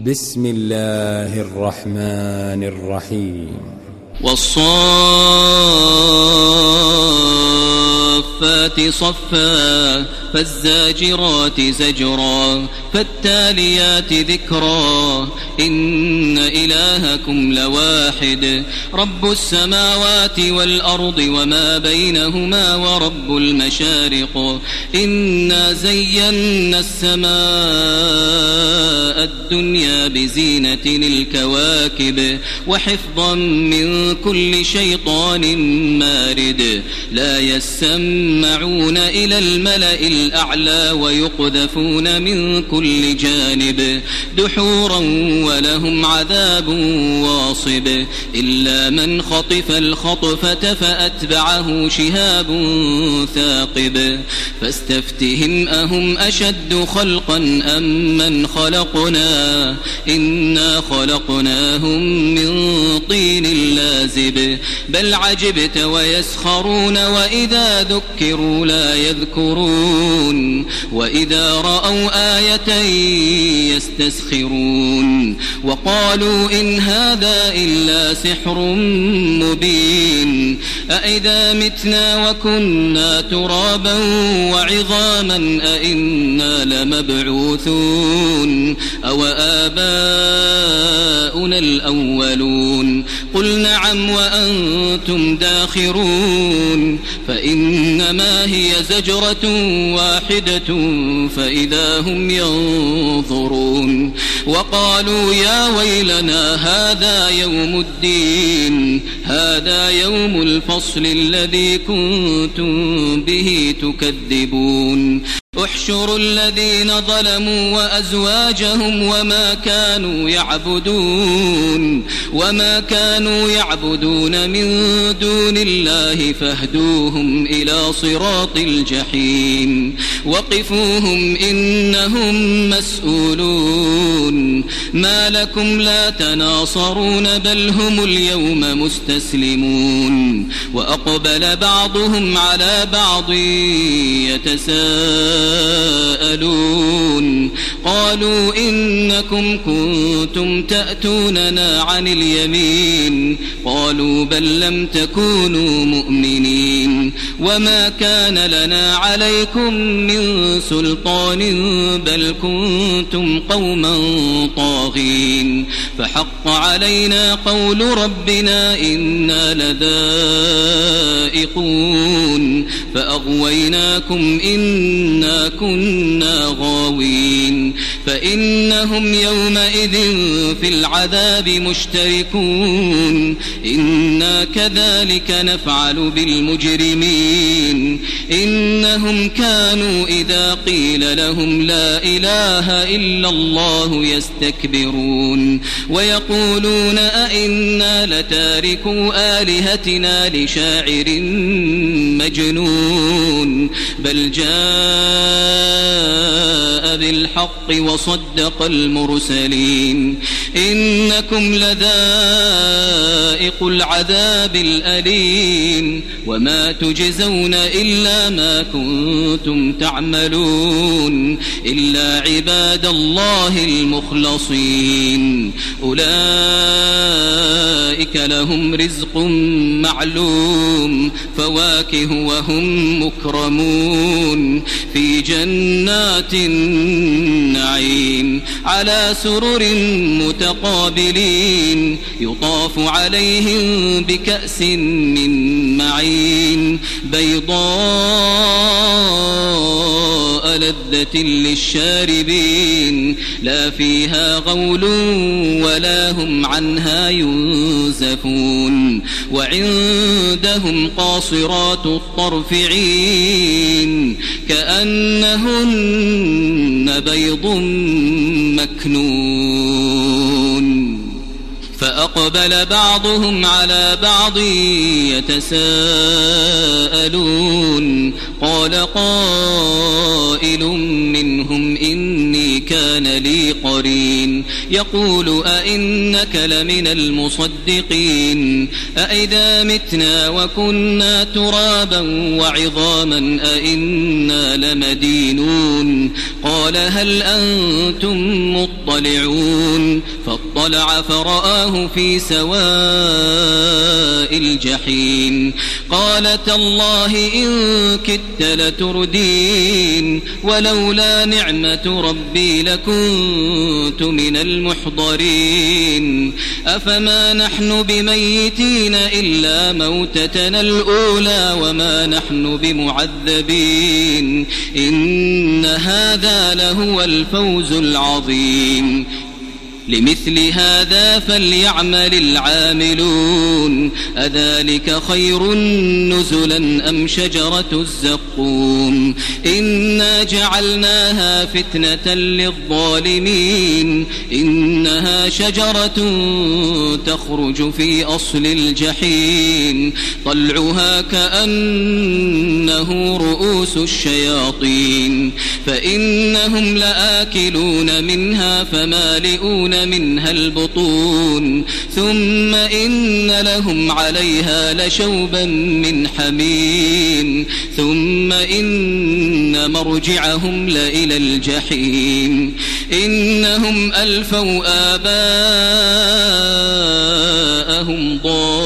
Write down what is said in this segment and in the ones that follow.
بسم الله الرحمن الرحيم. والصافات صفا فالزاجرات زجرا فالتاليات ذكرا إن إلهكم لواحد رب السماوات والأرض وما بينهما ورب المشارق إنا زينا السماء الدنيا بزينة الكواكب وحفظا من كل شيطان مارد لا يسمعون إلى الملأ الأعلى ويقذفون من كل جانب دحورا ولهم عذاب واصب إلا من خطف الخطفة فأتبعه شهاب ثاقب فاستفتهم أهم أشد خلقا أم من خلقنا إنا خلقناهم من طين لازب بل عجبت ويسخرون وإذا ذكروا لا يذكرون وإذا رأوا آية يستسخرون وقالوا إن هذا إلا سحر مبين أإذا متنا وكنا ترابا وعظاما أإنا لمبعوثون أو آباؤنا الأولون قل نعم وأنتم داخرون فإنما هي زجرة واحدة فإذا هم ينظرون وقالوا يا ويلنا هذا يوم الدين هذا يوم الفصل الذي كنتم به تكذبون احشروا الذين ظلموا وأزواجهم وما كانوا يعبدون من دون الله فاهدوهم إلى صراط الجحيم وقفوهم إنهم مسؤولون ما لكم لا تناصرون بل هم اليوم مستسلمون وأقبل بعضهم على بعض يتساءلون قالوا إنكم كنتم تأتوننا عن اليمين قالوا بل لم تكونوا مؤمنين وما كان لنا عليكم من سلطان بل كنتم قوما طاغين فحق علينا قول ربنا إنا لذائقون فأغويناكم إنا كنا غاوين فإنهم يومئذ في العذاب مشتركون إنا كذلك نفعل بالمجرمين إنهم كانوا إذا قيل لهم لا إله إلا الله يستكبرون ويقولون أئنا لتاركوا آلهتنا لشاعر مجنون بل جاء بالحق وصدق المرسلين إنكم لذائق العذاب الأليم وما تجزون إلا ما كنتم تعملون إلا عباد الله المخلصين أولئك لهم رزق معلوم فواكه وهم مكرمون في جنات النعيم على سرر متقابلين يطاف عليهم بكأس من معين بيضاء لذة للشاربين لا فيها غول ولا هم عنها ينزفون وعندهم قاصرات الطرف عين كأنهن بيض مكنون فأقبل بعضهم على بعض يتساءلون قال قائل منهم إني كان لي قرين يقول أئنك لمن المصدقين أئذا متنا وكنا ترابا وعظاما أئنا لمدينون قال هل أنتم مطلعون مطلعون فاطلع فرآه في سواء الجحيم قال تالله إن كدت لتردين ولولا نعمة ربي لكنت من المحضرين أفما نحن بميتين إلا موتتنا الأولى وما نحن بمعذبين إن هذا لهو الفوز العظيم لمثل هذا فليعمل العاملون أذلك خير نزلا أم شجرة الزقوم إنا جعلناها فتنة للظالمين إنها شجرة تخرج في أصل الجحيم طلعها كأنه رؤوس الشياطين فإنهم لآكلون منها فمالئون منها البطون ثم إن لهم عليها لشوبا من حميم ثم إن مرجعهم لإلى الجحيم إنهم ألفوا آباءهم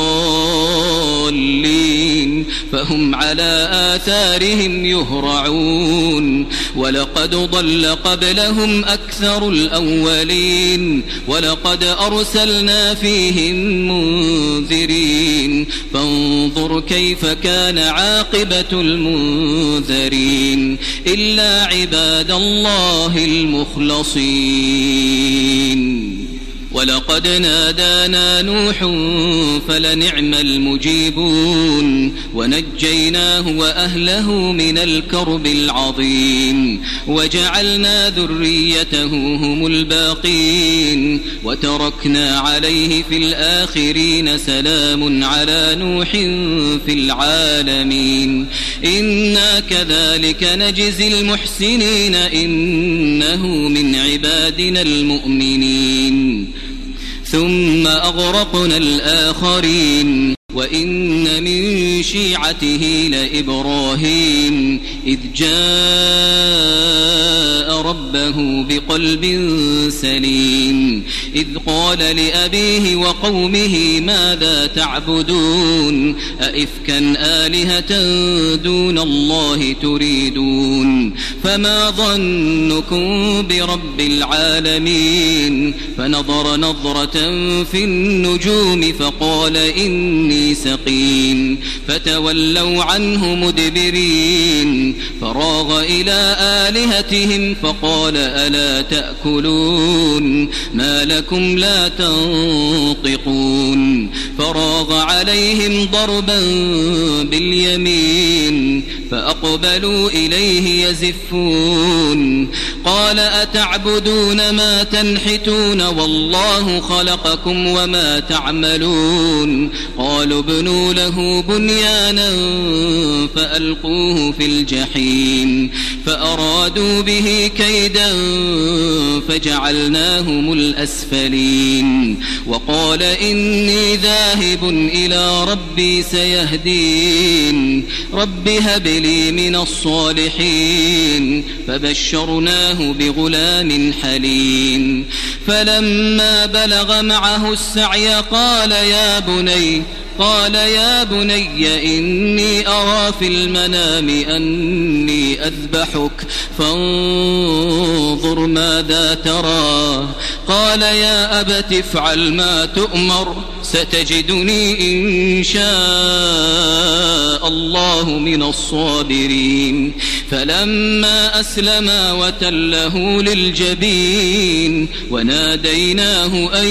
ضالين فهم على آثارهم يهرعون ولقد ضل قبلهم أكثر الأولين ولقد أرسلنا فيهم منذرين فانظر كيف كان عاقبة المنذرين إلا عباد الله المخلصين ولقد نادانا نوح فلنعم المجيبون ونجيناه وأهله من الكرب العظيم وجعلنا ذريته هم الباقين وتركنا عليه في الآخرين سلام على نوح في العالمين إنا كذلك نجزي المحسنين إنه من عبادنا المؤمنين ثم أغرقنا الآخرين وإن من شيعته لإبراهيم إذ جاء ربه بقلب سليم إذ قال لأبيه وقومه ماذا تعبدون أئفكا آلهة دون الله تريدون فما ظنكم برب العالمين فنظر نظرة في النجوم فقال إني سقيم فتولوا عنه مدبرين فراغ إلى آلهتهم فقال ألا تأكلون ما لكم لا تنطقون فراغ عليهم ضربا باليمين فأقبلوا إليه يزفون قال أتعبدون ما تنحتون والله خلقكم وما تعملون قالوا ابنوا له بنيانا فألقوه في الجحيم فأرادوا به كيدا فجعلناهم الأسفلين وقال إني ذاهب إلى ربي سيهدين رب هب لي من الصالحين فبشرناه بغلام حليم فلما بلغ معه السعي قال يا بني إني أرى في المنام أني أذبحك فانظر ماذا ترى قال يا أبت افعل ما تؤمر ستجدني إن شاء الله من الصابرين فلما أسلما وتله للجبين وناديناه أن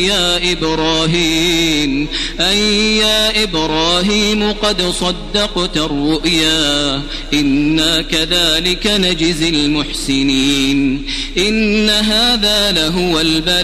يا إبراهيم قد صدقت الرؤيا إنا كذلك نجزي المحسنين إن هذا لهو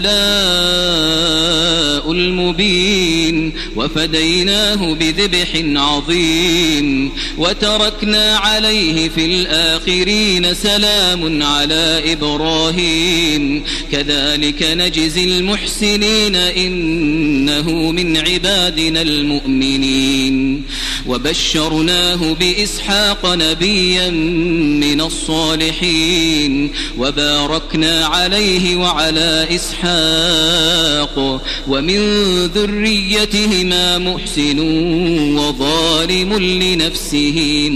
البلاء المبين وفديناه بذبح عظيم وتركنا عليه في الآخرين سلام على إبراهيم كذلك نجزي المحسنين إنه من عبادنا المؤمنين وبشرناه بإسحاق نبيا من الصالحين وباركنا عليه وعلى إسحاق ومن ذريتهما محسن وظالم لنفسه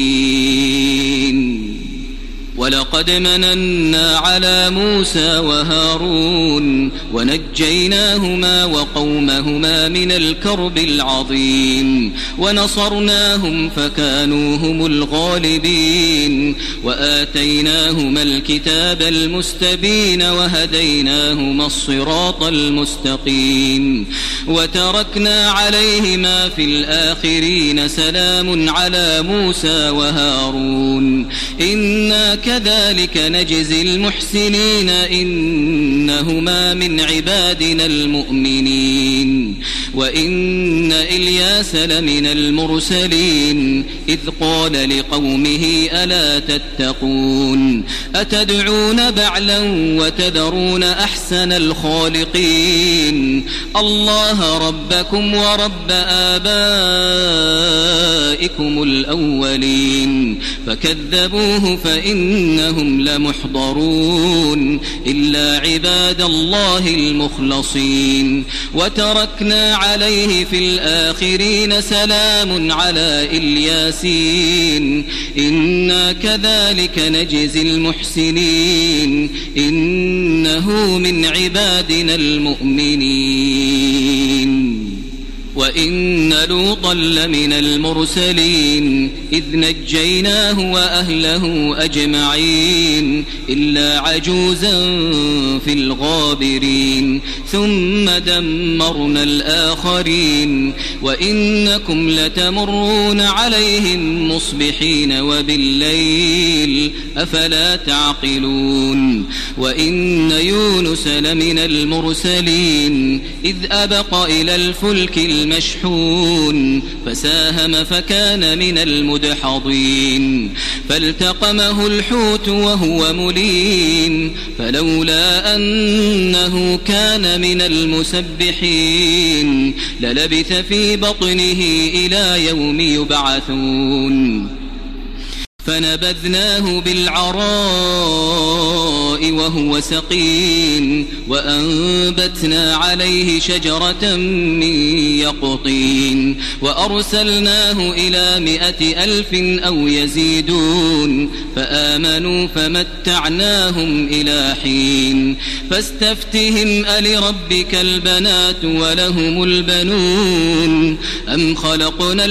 مبين. ولقد مننا على موسى وهارون ونجيناهما وقومهما من الكرب العظيم ونصرناهم فكانوا هم الغالبين وآتيناهما الكتاب المستبين وهديناهما الصراط المستقيم وتركنا عليهما في الآخرين سلام على موسى وهارون إنا كذلك نجزي المحسنين إنهما من عبادنا المؤمنين. وإن إلياس لمن المرسلين إذ قال لقومه ألا تتقون أتدعون بعلا وتذرون أحسن الخالقين الله ربكم ورب آبائكم الأولين فكذبوه فإنهم لمحضرون إلا عباد الله المخلصين وتركنا عليه في الآخرين سلام على الياسين إنا كذلك نجزي المحسنين إنه من عبادنا المؤمنين. وإن لوطا لمن المرسلين إذ نجيناه وأهله أجمعين إلا عجوزا في الغابرين ثم دمرنا الآخرين وإنكم لتمرون عليهم مصبحين وبالليل أفلا تعقلون. وإن يونس لمن المرسلين إذ أبق إلى الفلك المشحون فساهم فكان من المدحضين فالتقمه الحوت وهو مليم فلولا أنه كان من المسبحين للبث في بطنه إلى يوم يبعثون فنبذناه بالعراء وهو سقيم وأنبتنا عليه شجرة من يقطين وأرسلناه إلى 100,000 أو يزيدون فآمنوا فمتعناهم إلى حين فاستفتهم ألربك البنات ولهم البنون أم خلقنا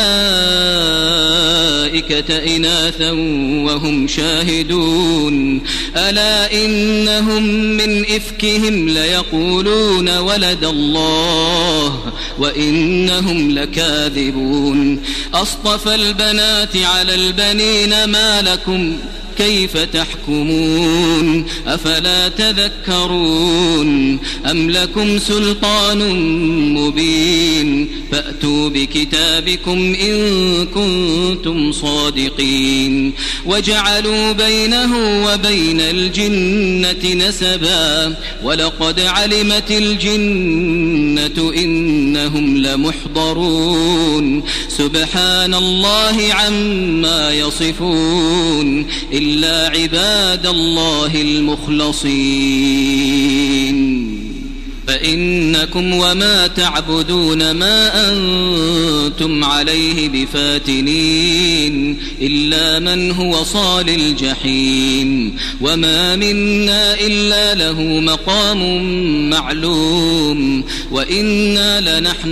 الملائكة إناثا وهم شاهدون ألا إنهم من إفكهم ليقولون ولد الله وإنهم لكاذبون أصطفى البنات على البنين ما لكم كيف تحكمون أفلا تذكرون أم لكم سلطان مبين فأتوا بكتابكم إن كنتم صادقين وجعلوا بينه وبين الجنة نسبا ولقد علمت الجنة إنهم لمحضرون سبحان الله عما يصفون إلا عباد الله المخلصين. فإنكم وما تعبدون ما أنتم عليه بفاتنين إلا من هو صال الجحيم وما منا إلا له مقام معلوم وإنا لنحن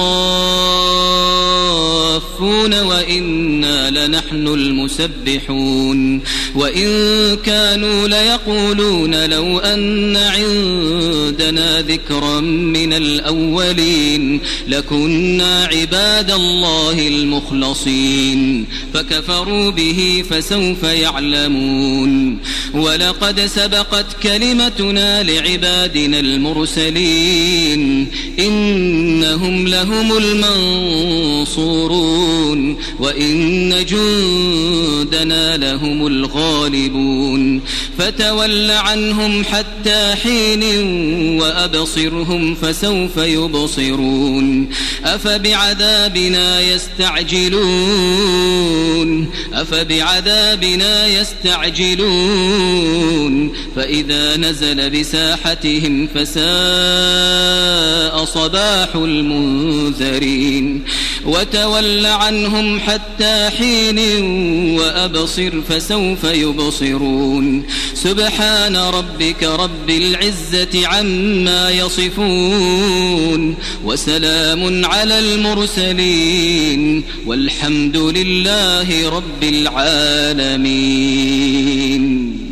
الصافون وإنا لنحن المسبحون وإن كانوا ليقولون لو أن عندنا ذكرا من الأولين لكنا عباد الله المخلصين فكفروا به فسوف يعلمون. ولقد سبقت كلمتنا لعبادنا المرسلين إنهم لهم المنصورون وإن جندنا لهم الغالبون فتول عنهم حتى حين وأبصرهم فسوف يبصرون أفبعذابنا يستعجلون فإذا نزل بساحتهم فساء صباح المنذرين وتول عنهم حتى حين وأبصر فسوف يبصرون سبحان ربك رب العزة عما يصفون وسلام على المرسلين والحمد لله رب العالمين.